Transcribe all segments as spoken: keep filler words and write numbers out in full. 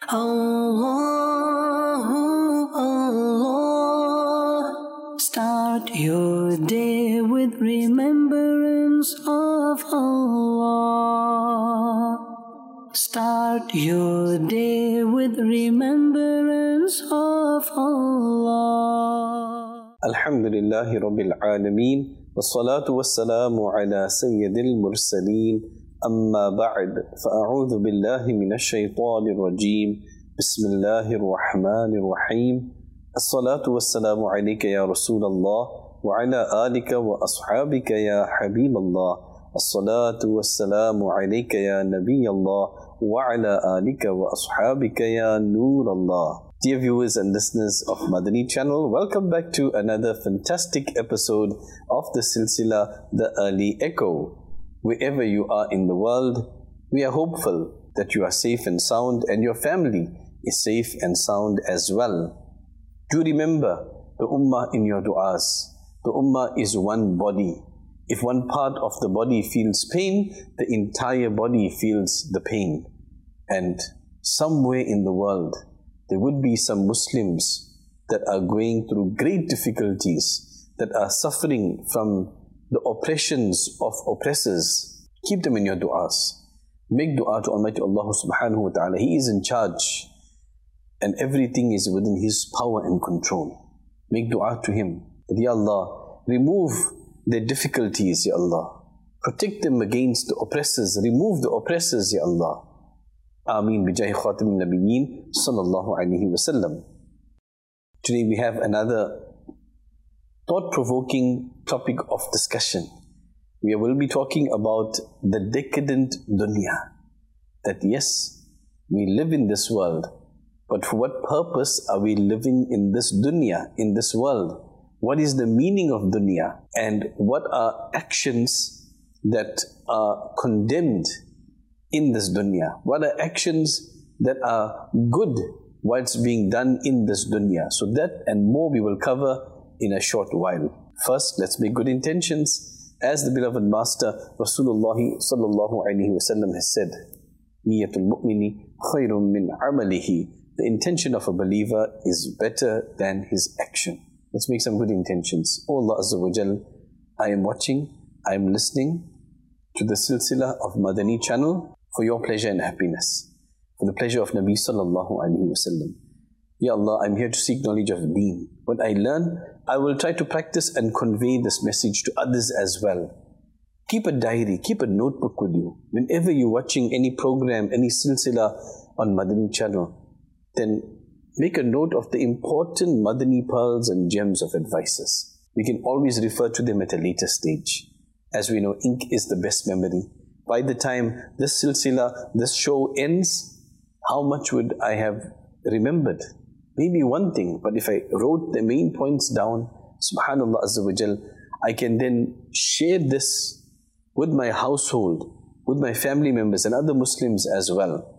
Allahu Allah. Start your day with remembrance of Allah. Start your day with remembrance of Allah. Alhamdulillahi Rabbil Alameen. Wassalatu wassalamu ala Sayyidil Mursaleen. Amma ba'd. Fa'a'udhu billahi minash shaytanir rajeem. Bismillahir Rahmanir Rahim. As-salatu wassalamu alayka ya Rasulallah wa ala alika wa ashabika ya Habiballah. As-salatu wassalamu alayka ya Nabiyallah wa ala alika wa ashabika ya Nurallah. Dear viewers and listeners of Madani Channel, welcome back to another fantastic episode of the Silsila, The Early Echo. Wherever you are in the world, we are hopeful that you are safe and sound and your family is safe and sound as well. Do remember the Ummah in your du'as. The Ummah is one body. If one part of the body feels pain, the entire body feels the pain. And somewhere in the world, there would be some Muslims that are going through great difficulties, that are suffering from the oppressions of oppressors. Keep them in your du'as. Make du'a to Almighty Allah subhanahu wa ta'ala. He is in charge and everything is within His power and control. Make du'a to Him. That, Ya Allah, remove their difficulties, Ya Allah. Protect them against the oppressors. Remove the oppressors, Ya Allah. Ameen bijahi khatim nabiyyin sallallahu alayhi wa sallam. Today we have another thought-provoking topic of discussion. We will be talking about the decadent dunya. That yes, we live in this world, but for what purpose are we living in this dunya, in this world? What is the meaning of dunya? And what are actions that are condemned in this dunya? What are actions that are good whilst being done in this dunya? So that and more we will cover in a short while. First, let's make good intentions. As the beloved Master Rasulullah sallallahu alaihi wasallam has said, Niyatul mu'mini khayrun min amalihi. The intention of a believer is better than his action. Let's make some good intentions. Oh Allah Azza wa Jal, I am watching, I am listening to the silsila of Madani Channel for your pleasure and happiness, for the pleasure of Nabi sallallahu alaihi wasallam. Ya Allah, I'm here to seek knowledge of Deen. What I learn, I will try to practice and convey this message to others as well. Keep a diary, keep a notebook with you. Whenever you're watching any program, any silsila on Madani Channel, then make a note of the important Madani pearls and gems of advices. We can always refer to them at a later stage. As we know, ink is the best memory. By the time this silsila, this show ends, how much would I have remembered? Maybe one thing, but if I wrote the main points down, subhanallah azza wa jal, I can then share this with my household, with my family members and other Muslims as well.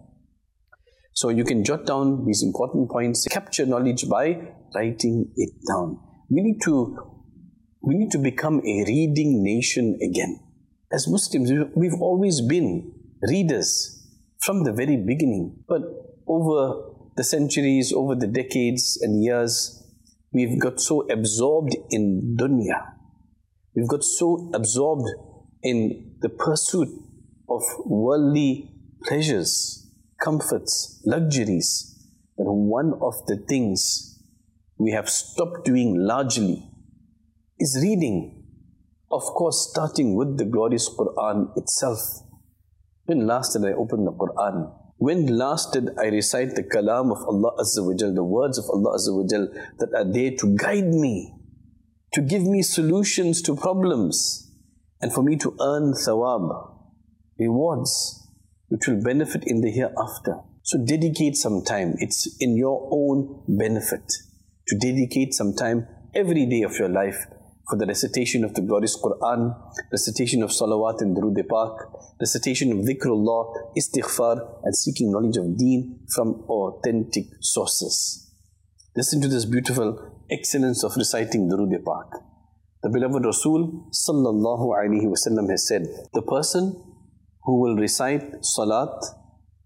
So you can jot down these important points, capture knowledge by writing it down. We need to, we need to become a reading nation again. As Muslims, we've always been readers from the very beginning, but over the centuries, over the decades and years, we've got so absorbed in dunya. We've got so absorbed in the pursuit of worldly pleasures, comforts, luxuries, that one of the things we have stopped doing largely is reading. Of course, starting with the glorious Quran itself. When last did I open the Quran? When last did I recite the kalam of Allah Azza wa Jal, the words of Allah Azza wa Jal that are there to guide me, to give me solutions to problems, and for me to earn thawab, rewards, which will benefit in the hereafter. So dedicate some time. It's in your own benefit to dedicate some time every day of your life for the recitation of the glorious Quran, recitation of salawat and durood pak, recitation of dhikrullah, istighfar, and seeking knowledge of deen from authentic sources. Listen to this beautiful excellence of reciting durood pak. The beloved Rasul sallallahu alaihi wasallam has said, the person who will recite salat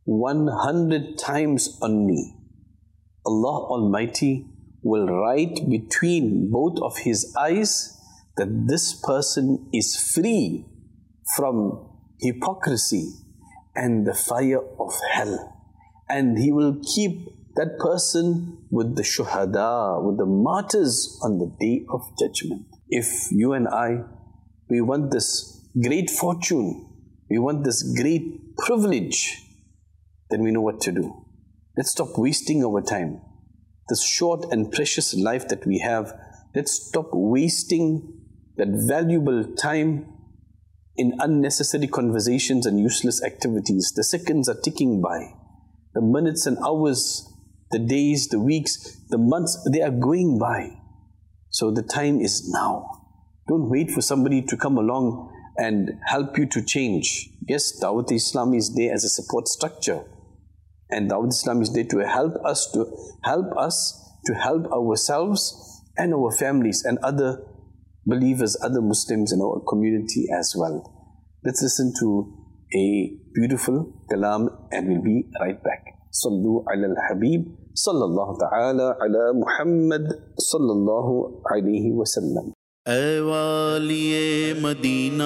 one hundred times on me, Allah Almighty will write between both of his eyes that this person is free from hypocrisy and the fire of hell. And he will keep that person with the shuhada, with the martyrs on the day of judgment. If you and I, we want this great fortune, we want this great privilege, then we know what to do. Let's stop wasting our time. This short and precious life that we have, let's stop wasting that valuable time in unnecessary conversations and useless activities. The seconds are ticking by. The minutes and hours, the days, the weeks, the months, they are going by. So the time is now. Don't wait for somebody to come along and help you to change. Yes, Dawat Islam is there as a support structure. And Dawat Islam is there to help us to help us to help ourselves and our families and other believers, other Muslims in our community as well. Let's listen to a beautiful kalam and we'll be right back. Sallu ala al-Habib sallallahu ta'ala ala Muhammad sallallahu alayhi wa sallam. اے والی مدینہ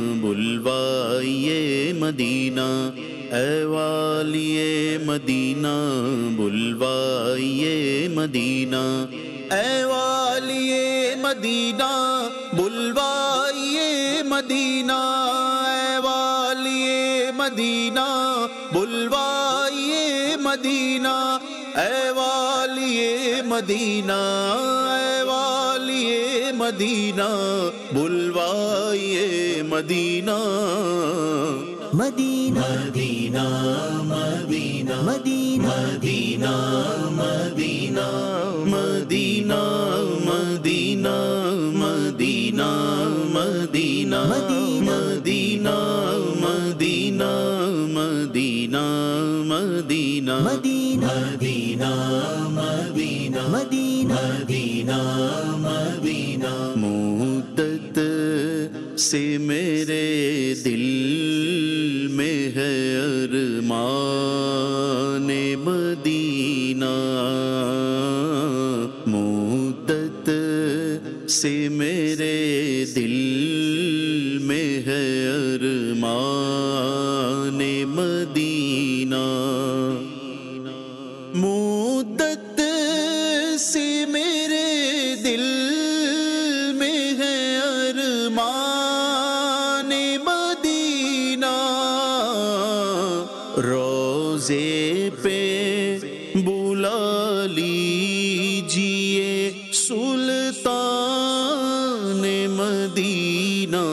بلوائیے مدینہ، اے والی مدینہ بلوائیے مدینہ، اے والی مدینہ بلوائیے مدینہ، اے والی مدینہ بلوائیے مدینہ، اے والی مدینہ، اے والی مدینہ بلوائیے مدینہ، مدینہ مدینہ مدینہ مدینہ مدینہ مدینہ مدینہ مدینہ مدینہ مدینہ مدینہ مدینہ مدینہ مدینہ مدینہ مدینہ مدینہ مدینہ مدت سے میرے دل میں ہے ارمان مدینہ، مدت سے میرے دل میں ہے ارمان مدینہ، مدت سے میرے دل میں ہے ارمان مدینہ، روزے پہ بلا لیجیے سلطان مدینہ،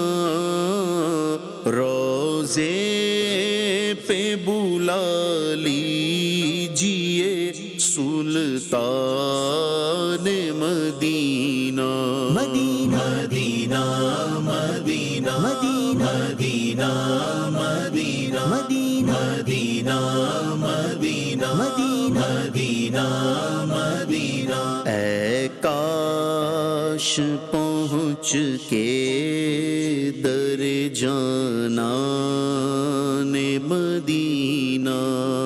روزے پہ بلا لیجیے سلطان مدینہ، مدینہ مدینہ مدینہ مدینہ مدینہ مدینہ مدینہ مدینہ مدینہ مدینہ، اے کاش پہنچ کے در جانان مدینہ،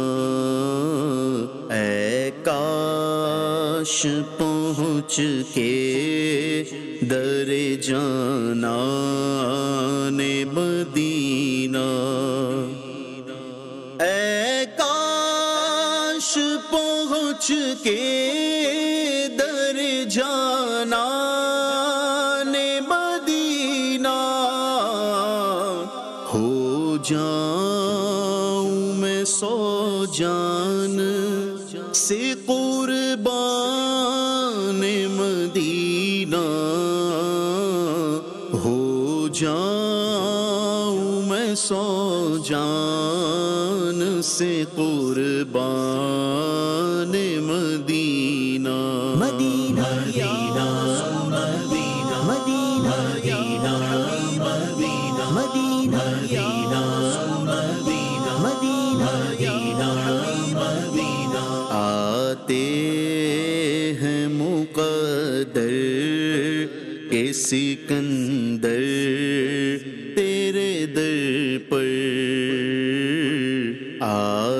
اے کاش پہنچ کے در جانان مدینہ، اے کاش پہنچ کے در جانان مدینہ، ہو جاؤں میں سو جان سے قربان مدینہ، ہو جاؤں میں سو جان سے قربان مدینہ، مدینہ مدینہ مدینہ مدینہ مدینہ مدینہ مدینہ مدینہ مدینہ، آتے ہیں مقدر کے سکندر تیرے در پر، آ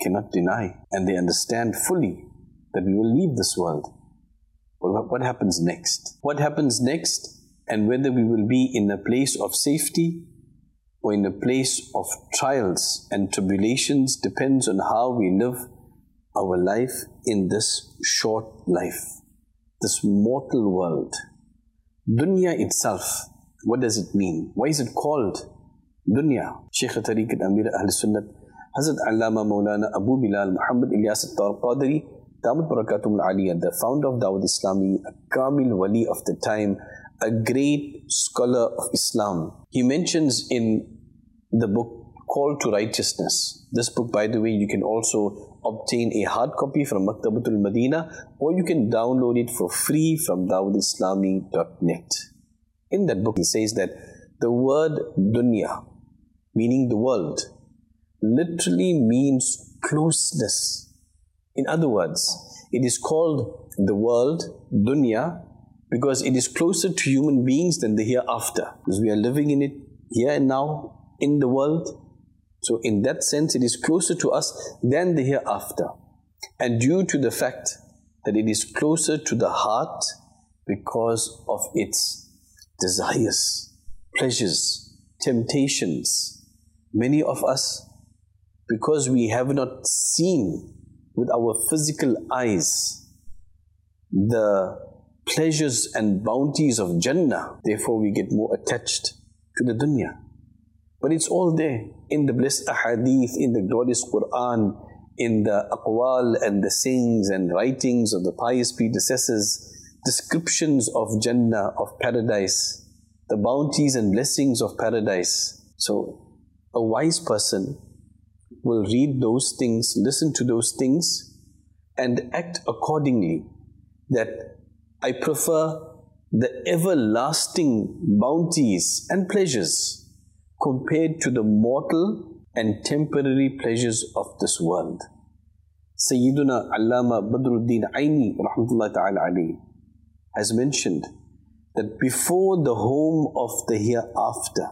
cannot deny, and they understand fully that we will leave this world. Well, what happens next? What happens next, and whether we will be in a place of safety or in a place of trials and tribulations depends on how we live our life in this short life, this mortal world. Dunya itself, what does it mean? Why is it called dunya? Shaykh Tariqat Amir Ahl Sunnat, Hazrat Allama Maulana Abu Bilal Muhammad Ilyas Al-Qadri, Damat Barakatum Al-Aliyah, the founder of Dawud Islami, a Kamil Wali of the time, a great scholar of Islam. He mentions in the book Call to Righteousness. This book, by the way, you can also obtain a hard copy from Maktabatul Madina, or you can download it for free from dawud islami dot net. In that book, he says that the word dunya, meaning the world, literally means closeness. In other words, it is called the world, dunya, because it is closer to human beings than the hereafter. Because we are living in it here and now, in the world. So in that sense, it is closer to us than the hereafter. And due to the fact that it is closer to the heart because of its desires, pleasures, temptations, many of us, because we have not seen with our physical eyes the pleasures and bounties of Jannah, therefore we get more attached to the dunya. But it's all there in the blessed ahadith, in the glorious Quran, in the aqwal and the sayings and writings of the pious predecessors, descriptions of Jannah, of paradise, the bounties and blessings of paradise. So a wise person will read those things, listen to those things, and act accordingly. That I prefer the everlasting bounties and pleasures compared to the mortal and temporary pleasures of this world. Sayyiduna Allama Badruddin Aini rahmatullahi ta'ala alayhi has mentioned that before the home of the hereafter,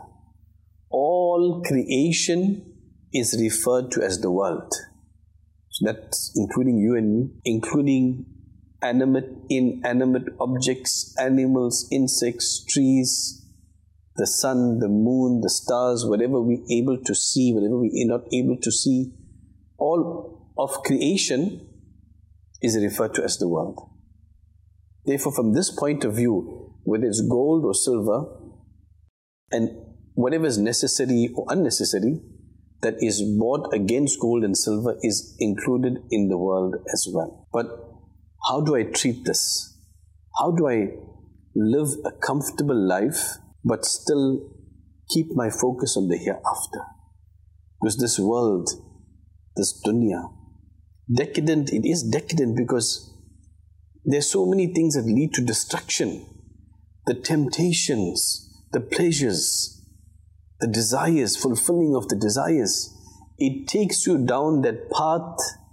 all creation is referred to as the world. So that's including you and me, including animate, inanimate objects, animals, insects, trees, the sun, the moon, the stars, whatever we're able to see, whatever we are not able to see, all of creation is referred to as the world. Therefore, from this point of view, whether it's gold or silver, and whatever is necessary or unnecessary, that is bought against gold and silver is included in the world as well. But how do I treat this? How do I live a comfortable life but still keep my focus on the hereafter? Because this world, this dunya, decadent, it is decadent because there's so many things that lead to destruction. The temptations, the pleasures, the desires, fulfilling of the desires, it takes you down that path,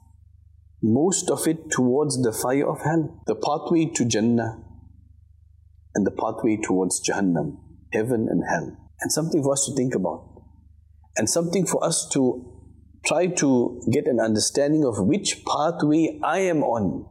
most of it towards the fire of hell. The pathway to Jannah and the pathway towards Jahannam, heaven and hell. And something for us to think about. And something for us to try to get an understanding of which pathway I am on.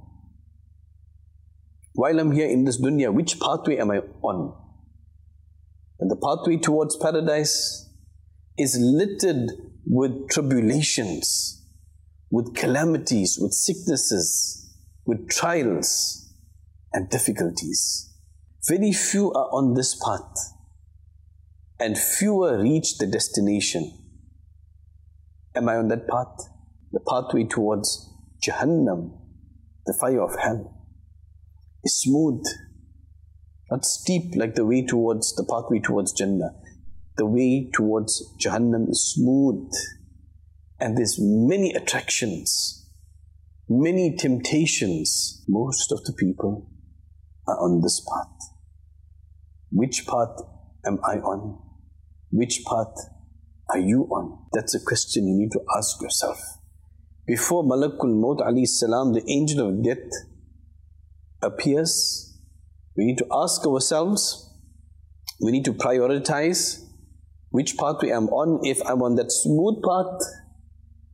While I'm here in this dunya, which pathway am I on? And the pathway towards paradise is littered with tribulations, with calamities, with sicknesses, with trials and difficulties. Very few are on this path, and fewer reach the destination. Am I on that path? The pathway towards Jahannam, the fire of hell, is smooth, not steep like the way towards the pathway towards Jannah. The way towards Jahannam is smooth, and there's many attractions, many temptations. Most of the people are on this path. Which path am I on? Which path are you on? That's a question you need to ask yourself. Before Malakul Maut alayhi salam, the angel of death, appears, we need to ask ourselves, we need to prioritize which pathway I'm on. If I'm on that smooth path,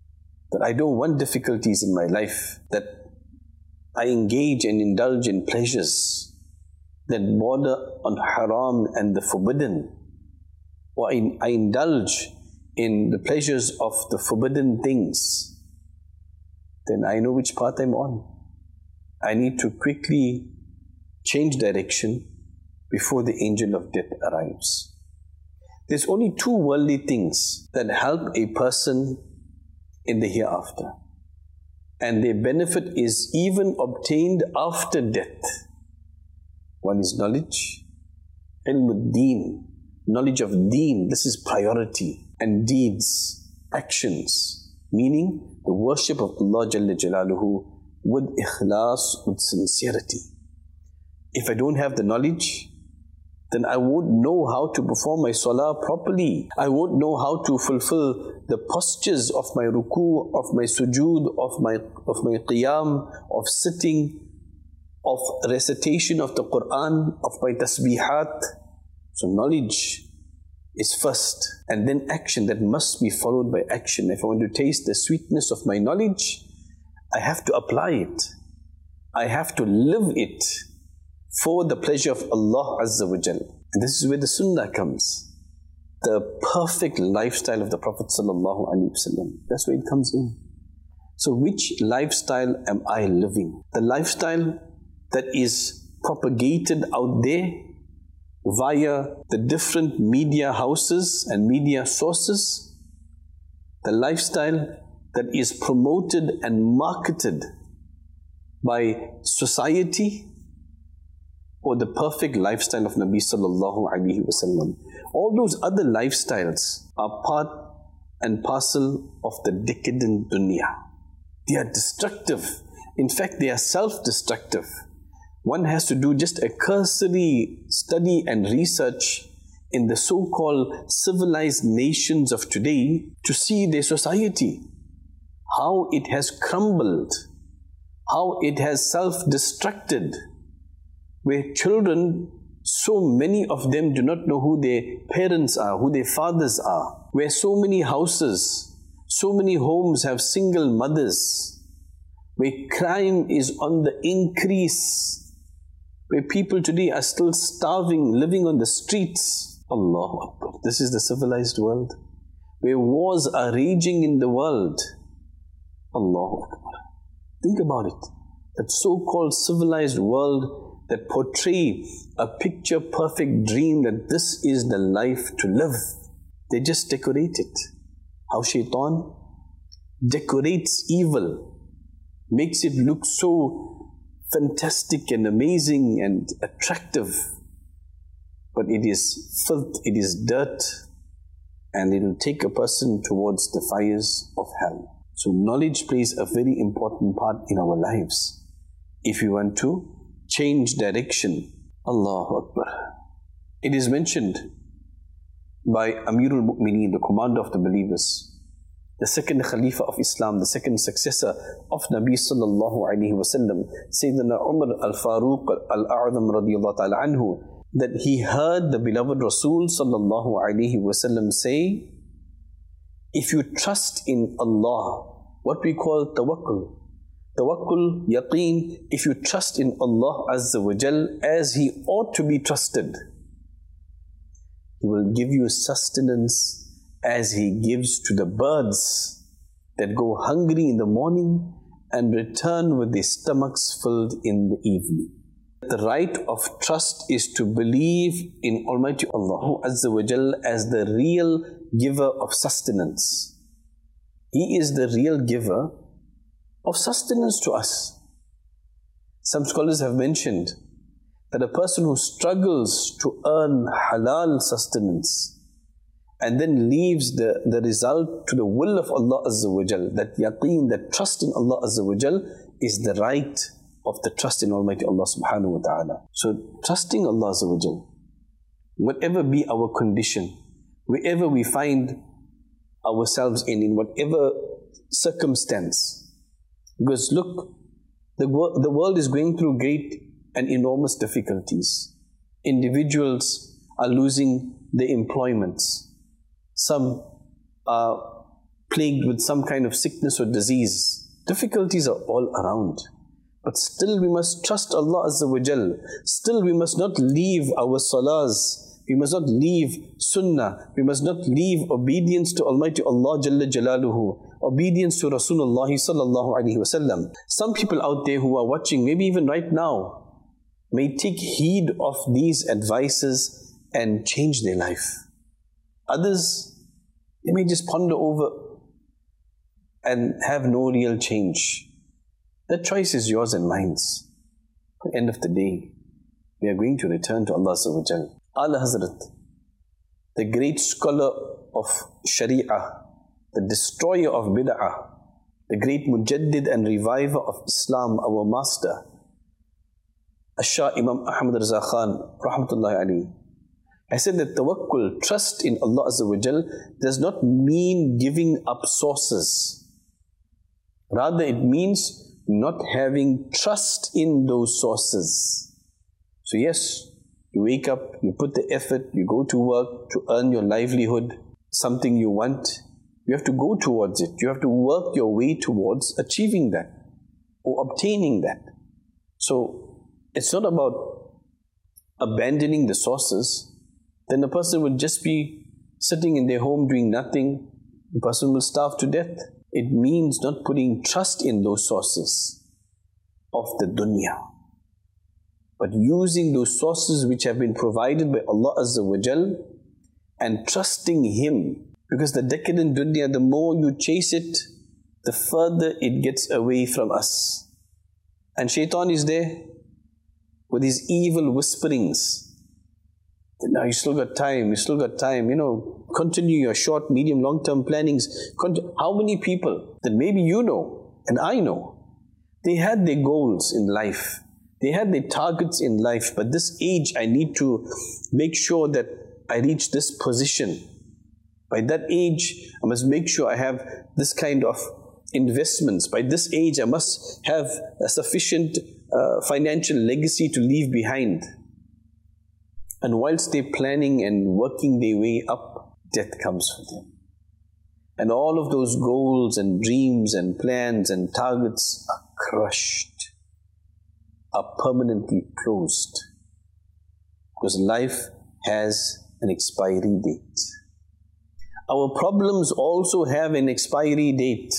that I don't want difficulties in my life, that I engage and indulge in pleasures that border on haram and the forbidden, or I, I indulge in the pleasures of the forbidden things, then I know which path I'm on. I need to quickly change direction before the angel of death arrives. There's only two worldly things that help a person in the hereafter, and their benefit is even obtained after death. One is knowledge, ilm deen, knowledge of deen. This is priority. And deeds, actions, meaning the worship of Allah Jalla Jalaluhu with ikhlas, with sincerity. If I don't have the knowledge, then I won't know how to perform my salah properly. I won't know how to fulfill the postures of my ruku, of my sujood, of my of my qiyam, of sitting, of recitation of the Quran, of my tasbihat. So knowledge is first, and then action that must be followed by action. If I want to taste the sweetness of my knowledge, I have to apply it. I have to live it for the pleasure of Allah Azza wa Jal. And this is where the sunnah comes. The perfect lifestyle of the Prophet Sallallahu Alaihi Wasallam. That's where it comes in. So which lifestyle am I living? The lifestyle that is propagated out there via the different media houses and media sources, the lifestyle that is promoted and marketed by society, or the perfect lifestyle of Nabi Sallallahu Alaihi Wasallam. All those other lifestyles are part and parcel of the decadent dunya. They are destructive. In fact, they are self-destructive. One has to do just a cursory study and research in the so-called civilized nations of today to see their society, how it has crumbled, how it has self-destructed, where children, so many of them do not know who their parents are, who their fathers are, where so many houses, so many homes have single mothers, where crime is on the increase, where people today are still starving, living on the streets. Allahu Akbar. This is the civilized world, where wars are raging in the world. Allahu Akbar. Think about it. That so-called civilized world that portray a picture-perfect dream that this is the life to live. They just decorate it. How shaitan decorates evil, makes it look so fantastic and amazing and attractive, but it is filth, it is dirt, and it will take a person towards the fires of hell. So knowledge plays a very important part in our lives. If you want to change direction, Allahu Akbar. It is mentioned by Amirul Mu'mineen, the commander of the believers, the second Khalifa of Islam, the second successor of Nabi Sallallahu Alaihi Wasallam, Sayyidina Umar al-Faruq al-A'zam radiyallahu ta'ala anhu, that he heard the beloved Rasul Sallallahu Alaihi Wasallam say, if you trust in Allah, what we call tawakkul, tawakkul, yaqeen, if you trust in Allah Azza wa Jal as He ought to be trusted, He will give you sustenance as He gives to the birds that go hungry in the morning and return with their stomachs filled in the evening. The right of trust is to believe in Almighty Allah Azza wa Jal as the real giver of sustenance. He is the real giver of sustenance to us. Some scholars have mentioned that a person who struggles to earn halal sustenance and then leaves the, the result to the will of Allah Azza wa Jal, that yaqeen, that trust in Allah Azza wa Jal is the right of the trust in Almighty Allah Subhanahu wa Ta'ala. So trusting Allah Azza wa Jal, whatever be our condition, wherever we find ourselves in, in whatever circumstance, because look, the, wor the world is going through great and enormous difficulties. Individuals are losing their employments. Some are plagued with some kind of sickness or disease. Difficulties are all around. But still we must trust Allah Azza wa Jal. Still we must not leave our salahs. We must not leave sunnah. We must not leave obedience to Almighty Allah Jalla Jalaluhu. Obedience to Rasulullah Sallallahu Alaihi Wasallam. Some people out there who are watching, maybe even right now, may take heed of these advices and change their life. Others, they may just ponder over and have no real change. That choice is yours and mine. At the end of the day, we are going to return to Allah Subhanahu wa Ta'ala. Ala Hazrat, the great scholar of Sharia, the destroyer of Bid'ah, the great Mujaddid and reviver of Islam, our master, Ash-Shah Imam Ahmad Raza Khan, Rahmatullahi Alayhi, I said that tawakkul, trust in Allah Azza wa Jal, does not mean giving up sources. Rather, it means not having trust in those sources. So yes, you wake up, you put the effort, you go to work to earn your livelihood, something you want, you have to go towards it. You have to work your way towards achieving that or obtaining that. So it's not about abandoning the sources. Then the person would just be sitting in their home doing nothing. The person will starve to death. It means not putting trust in those sources of the dunya, but using those sources which have been provided by Allah Azza wa Jal and trusting Him. Because the decadent dunya, the more you chase it, the further it gets away from us. And shaitan is there with his evil whisperings. Now you still got time, you still got time, you know, continue your short, medium, long-term plannings. How many people that maybe you know and I know, they had their goals in life. They had their targets in life, but this age I need to make sure that I reach this position. By that age, I must make sure I have this kind of investments. By this age, I must have a sufficient uh, financial legacy to leave behind. And whilst they're planning and working their way up, death comes for them. And all of those goals and dreams and plans and targets are crushed, are permanently closed. Because life has an expiry date. Our problems also have an expiry date.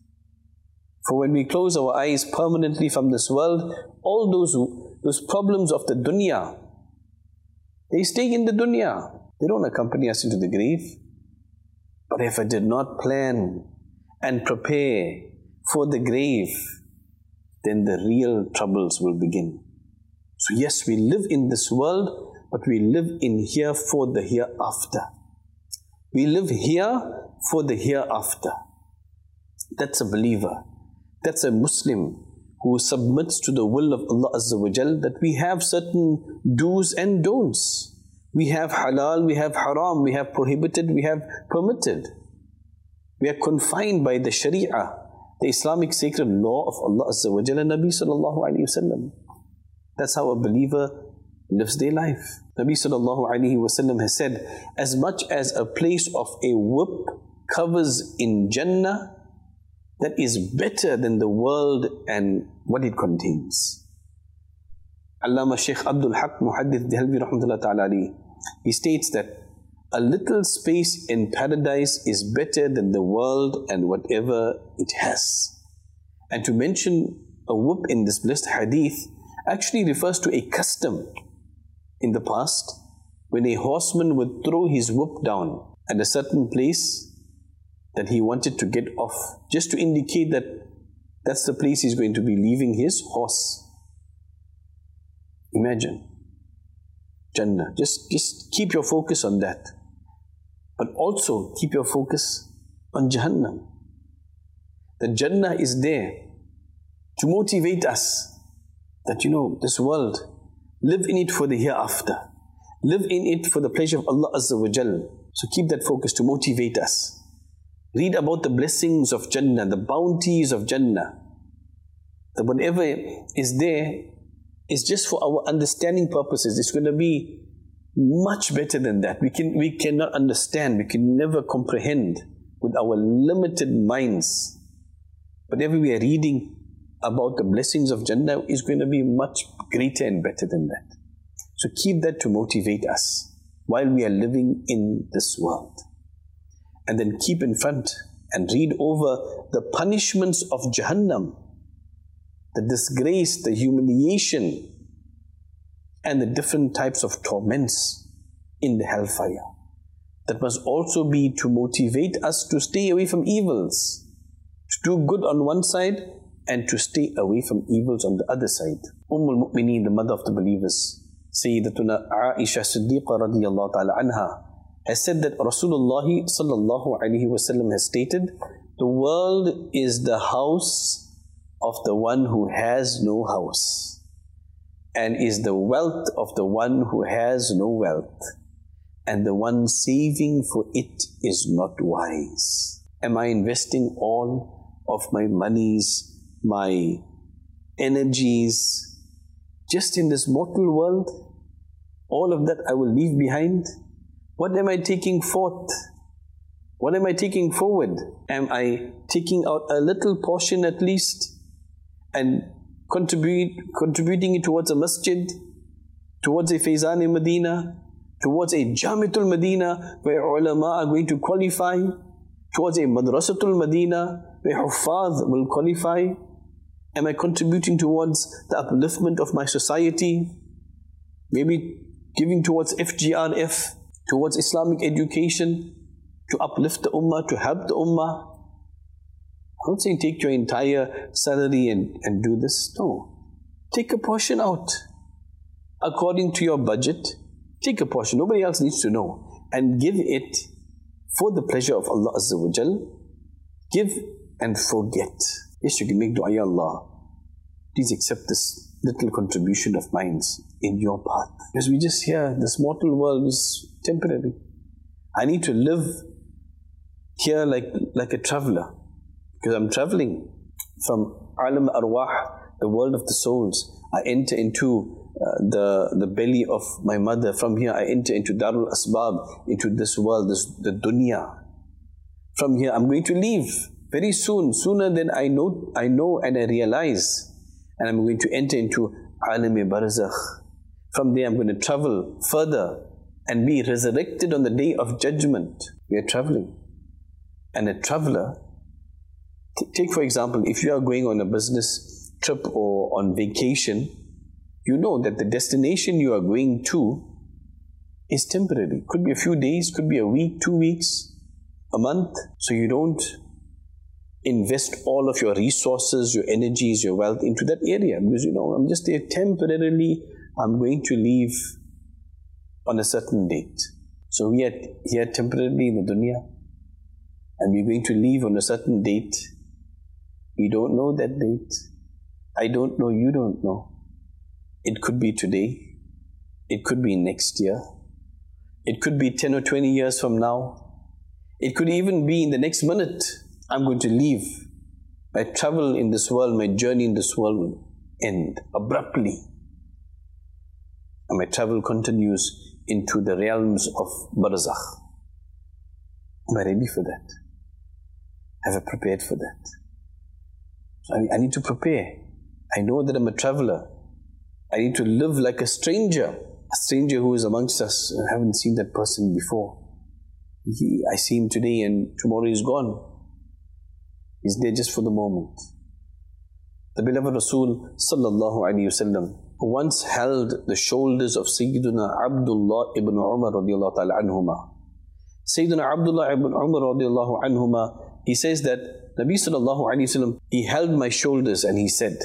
For when we close our eyes permanently from this world, all those, those problems of the dunya, they stay in the dunya. They don't accompany us into the grave. But if I did not plan and prepare for the grave, then the real troubles will begin. So yes, we live in this world, but we live in here for the hereafter. We live here for the hereafter. That's a believer. That's a Muslim who submits to the will of Allah Azza wa Jal, that we have certain do's and don'ts. We have halal, we have haram, we have prohibited, we have permitted. We are confined by the Sharia, the Islamic sacred law of Allah Azza wa Jal and Nabi Sallallahu Alaihi Wasallam. That's how a believer lives their life. Nabi Sallallahu Alaihi Wasallam has said, as much as a place of a whip covers in Jannah, that is better than the world and what it contains. Allama Shaykh Abdul Haq Muhaddith Dehelvi Rahmatullah Ta'ala Ali, he states that a little space in paradise is better than the world and whatever it has. And to mention a whip in this blessed hadith actually refers to a custom in the past when a horseman would throw his whip down at a certain place that he wanted to get off, just to indicate that that's the place he's going to be leaving his horse. Imagine. Jannah. Just, just keep your focus on that. But also keep your focus on Jahannam. The Jannah is there to motivate us that, you know, this world, live in it for the hereafter. Live in it for the pleasure of Allah Azza wa Jal. So keep that focus to motivate us. Read about the blessings of Jannah, the bounties of Jannah. That whatever is there is just for our understanding purposes. It's going to be much better than that. We can we cannot understand, we can never comprehend with our limited minds. But if we are reading about the blessings of Jannah, is going to be much greater and better than that. So keep that to motivate us while we are living in this world. And then keep in front and read over the punishments of Jahannam, the disgrace, the humiliation, and the different types of torments in the hellfire. That must also be to motivate us to stay away from evils, to do good on one side and to stay away from evils on the other side. Umm al-Mu'mineen, the mother of the believers, Sayyidatuna Aisha Siddiqa radiyallahu ta'ala anha, has said that Rasulullah sallallahu alayhi wa sallam has stated, the world is the house of the one who has no house, and is the wealth of the one who has no wealth, and the one saving for it is not wise. Am I investing all of my monies, my energies, just in this mortal world? All of that I will leave behind. What am I taking forth? What am I taking forward? Am I taking out a little portion at least and contribute, contributing it towards a masjid, towards a Faizan in Medina, towards a Jamiatul Medina where ulama are going to qualify, towards a Madrasatul Medina where Huffaz will qualify? Am I contributing towards the upliftment of my society? Maybe giving towards F G R F, towards Islamic education, to uplift the ummah, to help the ummah. I'm not saying take your entire salary and, and do this. No. Take a portion out. According to your budget, take a portion. Nobody else needs to know. And give it for the pleasure of Allah Azza wa Jal. Give and forget. Yes, you can make dua, Ya Allah, please accept this little contribution of mine in your path. Because we just hear this mortal world is temporary. I need to live here like, like a traveler. Because I'm traveling from Alam Arwah, the world of the souls. I enter into uh, the, the belly of my mother. From here I enter into Darul Asbab, into this world, this, the dunya. From here I'm going to leave very soon, sooner than I know, I know and I realize. And I'm going to enter into Alam-e Barzakh. From there I'm going to travel further and be resurrected on the day of judgment. We are traveling. And a traveler, take for example, if you are going on a business trip or on vacation, you know that the destination you are going to is temporary. Could be a few days, could be a week, two weeks, a month. So you don't invest all of your resources, your energies, your wealth into that area. Because you know, I'm just there temporarily, I'm going to leave on a certain date. So we are here temporarily in the dunya, and we're going to leave on a certain date. We don't know that date. I don't know, you don't know. It could be today. It could be next year. It could be ten or twenty years from now. It could even be in the next minute. I'm going to leave. My travel in this world, my journey in this world will end abruptly. And my travel continues into the realms of Barzakh. Am I ready for that? Have I prepared for that? So I, I need to prepare. I know that I'm a traveler. I need to live like a stranger. A stranger who is amongst us. I haven't seen that person before. He, I see him today and tomorrow he's gone. He's there just for the moment. The beloved Rasul sallallahu alayhi wasallam once held the shoulders of Sayyiduna Abdullah ibn Umar radiallahu ta'ala anhuma. Sayyiduna Abdullah ibn Umar radiallahu anhuma, he says that Nabi sallallahu alayhi wasallam, he held my shoulders and he said,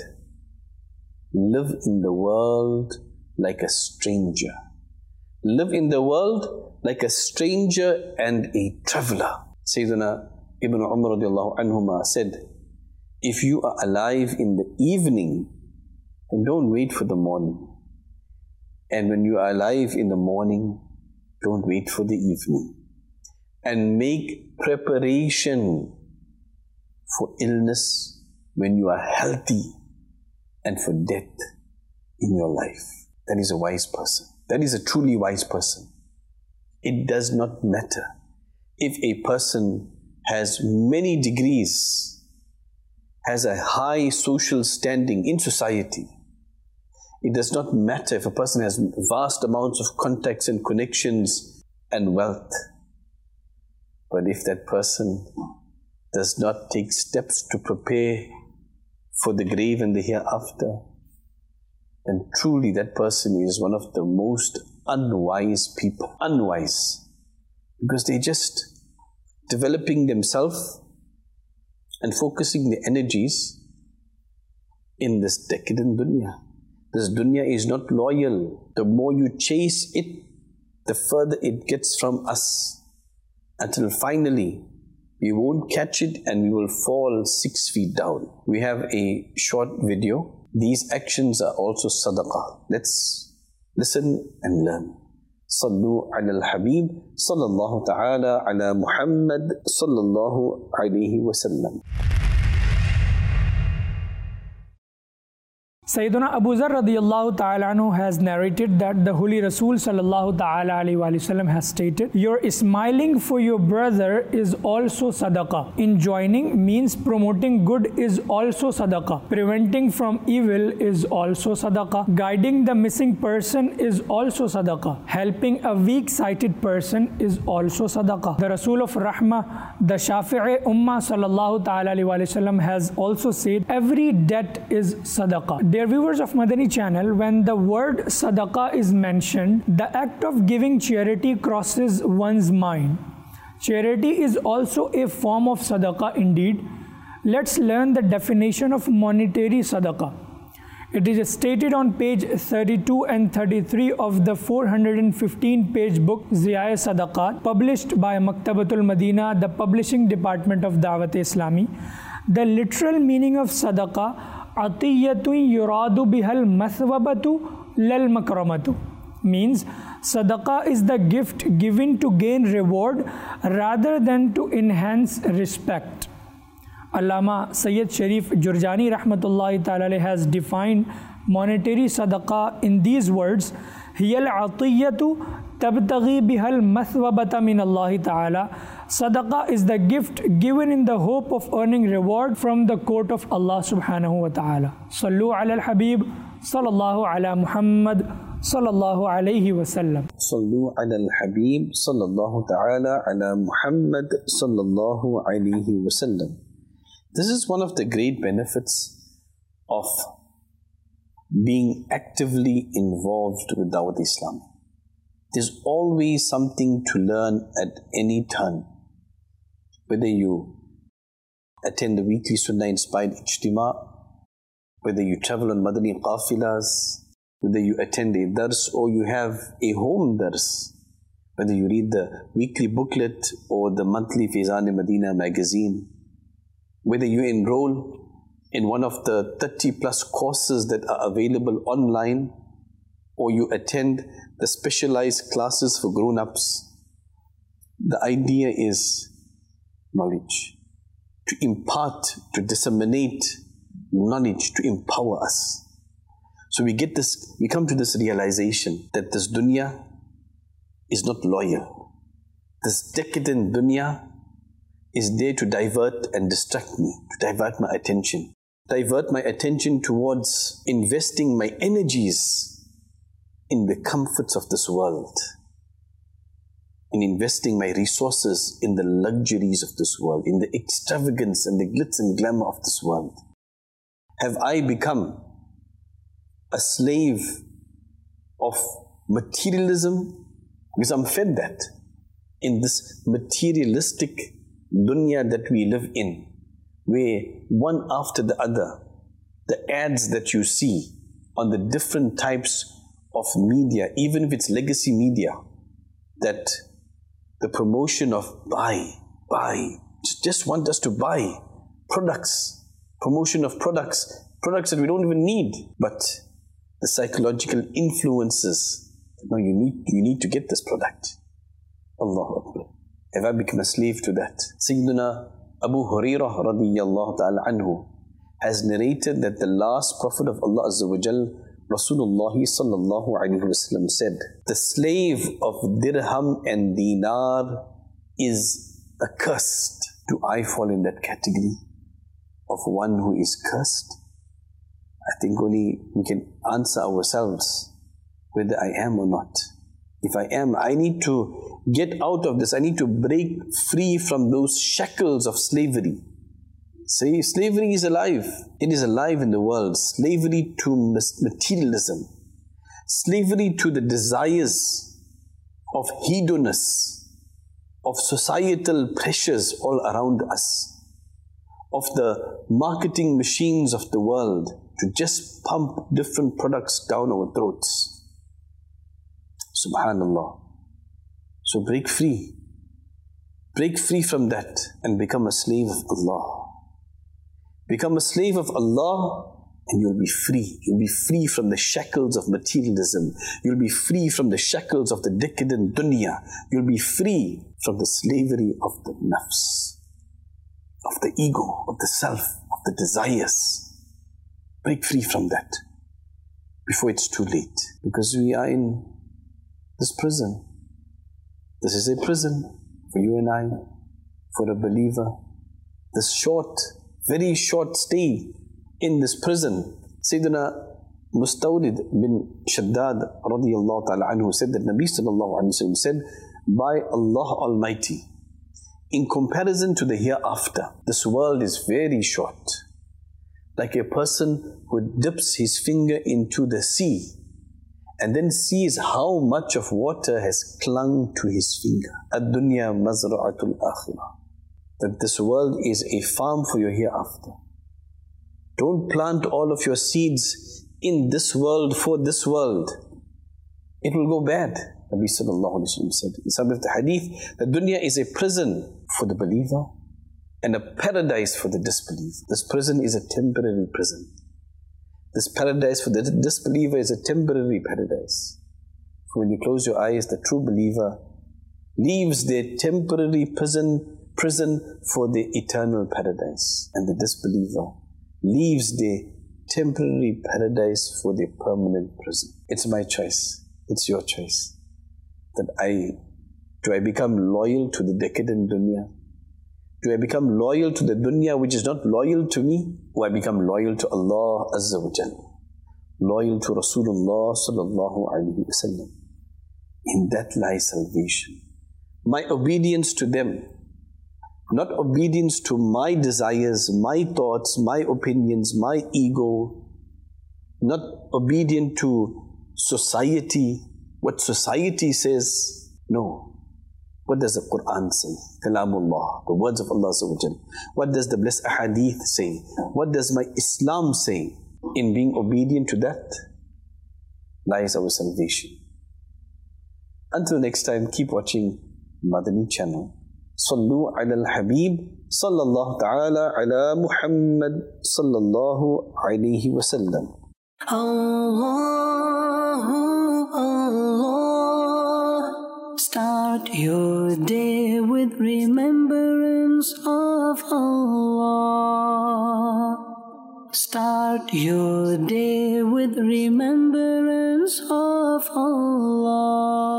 live in the world like a stranger. Live in the world like a stranger and a traveler. Sayyiduna Ibn Umar radiallahu anhuma said, if you are alive in the evening, then don't wait for the morning. And when you are alive in the morning, don't wait for the evening. And make preparation for illness when you are healthy and for death in your life. That is a wise person. That is a truly wise person. It does not matter if a person has many degrees, has a high social standing in society. It does not matter if a person has vast amounts of contacts and connections and wealth. But if that person does not take steps to prepare for the grave and the hereafter, then truly that person is one of the most unwise people. Unwise. Because they're just developing themselves and focusing their energies in this decadent dunya. This dunya is not loyal. The more you chase it, the further it gets from us. Until finally, we won't catch it and we will fall six feet down. We have a short video. These actions are also sadaqah. Let's listen and learn. Sallu ala al-Habib sallallahu ta'ala ala Muhammad sallallahu alayhi wa sallam. Sayyiduna Abu Zar radiyallahu ta'ala anhu has narrated that the Holy Rasul sallallahu ta'ala alayhi wa sallam has stated, your smiling for your brother is also sadaqah. Enjoining means promoting good is also sadaqah. Preventing from evil is also sadaqah. Guiding the missing person is also sadaqah. Helping a weak-sighted person is also sadaqah. The Rasul of Rahmah, the Shafi'i Ummah sallallahu ta'ala alayhi wa sallam has also said, every debt is sadaqah. Dear viewers of Madani channel, when the word sadaqah is mentioned, the act of giving charity crosses one's mind. Charity is also a form of sadaqah indeed. Let's learn the definition of monetary sadaqah. It is stated on page thirty-two and thirty-three of the four hundred fifteen page book Ziya Sadaqat, published by Maktabatul Madina, the publishing department of Dawat-e-Islami. The literal meaning of sadaqah, Atiyatun yuradu bihal mathwabatu lal makramatu, means sadaqah is the gift given to gain reward rather than to enhance respect. Allama Sayyid Sharif Jurjani rahmatullahi ta'ala has defined monetary sadaqah in these words, hiyal atiyatu tabtaghi bihal mathwabata min Allah ta'ala. Sadaqah is the gift given in the hope of earning reward from the court of Allah subhanahu wa ta'ala. Sallu ala al-Habib sallallahu ala Muhammad sallallahu alayhi wa sallam. Sallu ala al-Habib sallallahu ta'ala ala Muhammad sallallahu alayhi wa sallam. This is one of the great benefits of being actively involved with Dawat Islam. There's always something to learn at any turn. Whether you attend the weekly Sunnah inspired Ijtima, whether you travel on Madani Qafilas, whether you attend a dars or you have a home dars, whether you read the weekly booklet or the monthly Faizan-e-Madina magazine, whether you enroll in one of the thirty plus courses that are available online, or you attend the specialized classes for grown-ups, the idea is knowledge. To impart, to disseminate knowledge, to empower us. So we get this, we come to this realization that this dunya is not loyal. This decadent dunya is there to divert and distract me, to divert my attention. Divert my attention towards investing my energies in the comforts of this world, in investing my resources in the luxuries of this world, in the extravagance and the glitz and glamour of this world. Have I become a slave of materialism? Because I'm fed that in this materialistic dunya that we live in, where one after the other, the ads that you see on the different types of media, even if it's legacy media, that the promotion of buy, buy, just want us to buy products, promotion of products, products that we don't even need, but the psychological influences, no, you need, you need to get this product. Allahu Akbar. Have I become a slave to that? Sayyiduna Abu Hurairah radiyallahu ta'ala anhu has narrated that the last Prophet of Allah Azza wa Jal, Rasulullah sallallahu alayhi wa sallam, said, the slave of dirham and dinar is accursed. Do I fall in that category of one who is cursed? I think only we can answer ourselves whether I am or not. If I am, I need to get out of this. I need to break free from those shackles of slavery. Say, slavery is alive. It is alive in the world. Slavery to materialism. Slavery to the desires of hedonists, of societal pressures all around us, of the marketing machines of the world to just pump different products down our throats. Subhanallah. So break free. Break free from that and become a slave of Allah. Become a slave of Allah and you'll be free. You'll be free from the shackles of materialism. You'll be free from the shackles of the decadent dunya. You'll be free from the slavery of the nafs, of the ego, of the self, of the desires. Break free from that before it's too late. Because we are in this prison. This is a prison for you and I, for a believer. This short, very short stay in this prison. Sayyidina Mustawrid bin Shaddad radiyallahu ta'ala anhu said that Nabi sallallahu alayhi wa sallam said, by Allah Almighty, in comparison to the hereafter, this world is very short. Like a person who dips his finger into the sea and then sees how much of water has clung to his finger. Ad-dunya mazra'atul akhirah. That this world is a farm for your hereafter. Don't plant all of your seeds in this world for this world. It will go bad. Nabi sallallahu alayhi wa sallam said in some of the hadith, the dunya is a prison for the believer and a paradise for the disbeliever. This prison is a temporary prison. This paradise for the disbeliever is a temporary paradise. For when you close your eyes, the true believer leaves their temporary prison, prison for the eternal paradise. And the disbeliever leaves their temporary paradise for their permanent prison. It's my choice. It's your choice. That I, do I become loyal to the decadent dunya? Do I become loyal to the dunya which is not loyal to me? Or I become loyal to Allah Azza wa Jal, loyal to Rasulullah sallallahu alayhi wa sallam? In that lies salvation. My obedience to them, not obedience to my desires, my thoughts, my opinions, my ego, not obedient to society, what society says. No. What does the Quran say? Kalamullah, the words of Allah Azza wa Jal. What does the blessed ahadith say? What does my Islam say? In being obedient to that lies our salvation. Until next time, keep watching Madani channel. Sallu ala al-Habib sallallahu ta'ala ala Muhammad sallallahu alayhi wa sallam. Allah, Allah. Start your day with remembrance of Allah. Start your day with remembrance of Allah.